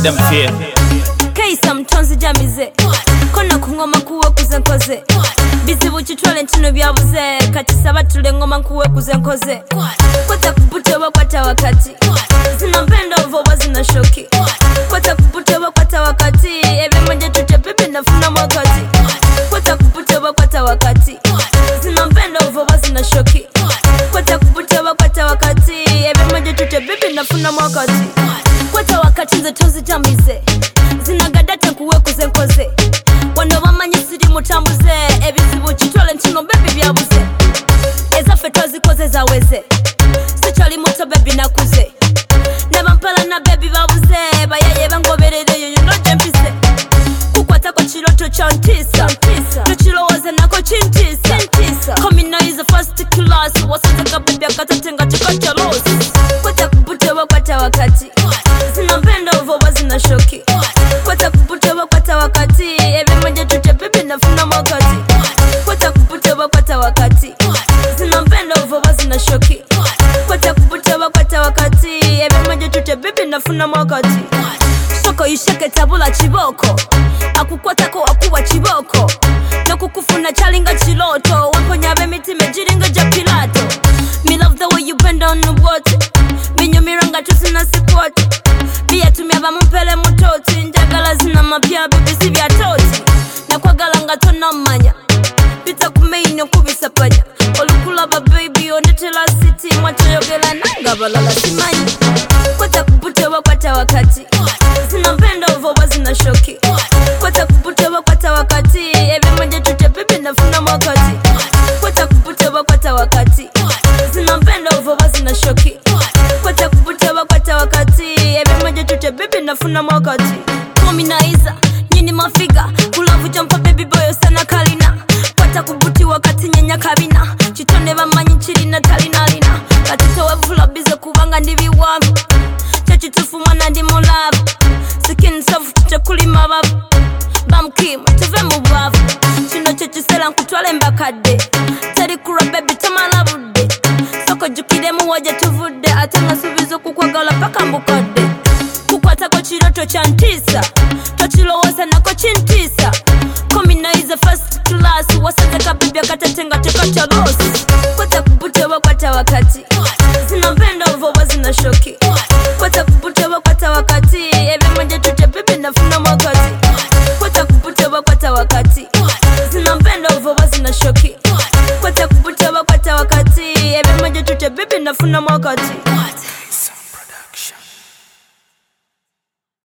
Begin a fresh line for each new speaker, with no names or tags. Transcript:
them fear.
Kaisa mtonzi jamize Kona kungoma kuwe kuzenkoze Bizibu chitwale ntino byabuze Kati sabatule ngoma kuwe kuzenkoze Kwata kupute wakwata wakati Zina mpendo voba zina shoki Kwata kupute wakwata wakati Ebe mwenje tute pepe nafuna mwakati Kwata kupute wakwata wakati Zina mpendo voba zina shoki Kwata kupute wakwata wakati Ebe mwenje tute pepe nafuna mwakati Kwata wakati nze tonzi jamize Zinagadate kuwe kuzenkoze Wano bamanyisiri mutambuze Ebizibu chitwale ntino baby byabuze Ezafe twazikoze zaweze Sichali muto baby nakuze Nebampala na baby babuze Bayaye bangoberere yo no jempise Kukwata kwa chiroto chantisa Tuchirowaze nako chintisa Komina is the first class Wasataka baby akatatenga chikacha loss Kwata kupute wakwata wakati Zina mpendo voba zina shoki Kwata kupute wakwata wakati Ebe mwenje tute pepe nafuna mwakati Kwata kupute wakwata wakati Zina mpendo voba zina shoki Kwata kupute wakwata wakati Ebe mwenje tute pepe nafuna mwakati Soko ishake tabula chiboko Akukwatako akuwa chiboko Nokukufuna chalinga chiloto Wamponya bemiti mejiringa ja pilato Me love the way you bend on the water Minyumiranga tusina sikwati Bia tumyaba mumpele mutoti Njagala zina mapya bibisi bya toti Nakwagala nga tona manya Bita kumeino kubisapanya Olukulaba baby onetela city Mwatoyogela nanga balala simanyi Kwata kupute wakwata wakati Zina mpendo voba zina shoki Kwata kupute wakwata wakati Ebe mwenje tute pepe nafuna mwakati Kwata kupute wakwata wakati Zina mpendo voba zina shoki Kwata kupute wakwata wakati Ebe mwenje tute pepe nafuna mwakati Komi na iza, nyini mafiga Kulavu jampa baby boyo sana kalina Kwata kubuti wakati nyenya kabina Chitone bamanyi chirina talinalina Katito wevula bize kubanga ndivi wavu Chachitufu mwana ndi mulavu Skin soft chakuli mababu Bamkim, tuve mubavu Chino chechisela nkutwale mbakade Teri kura baby tamalabude Soko jukide muwaje tuvude Atanga subizo kukwagala paka mbukade Kukwata kwa chiroto chantisa Tochilowoza nako chintisa Komina is the first class Wasataka baby akatatenga chekacha loss Kwata kupute wakwata wakati Zina mpendo voba zina shoki Kwata kupute wakwata wakati Ebe mwenje tute pepe nafuna mwakati Kwata kupute wakwata wakati Zina mpendo voba zina shoki Kwata kupute wakwata wakati Ebe mwenje tute pepe nafuna mwakati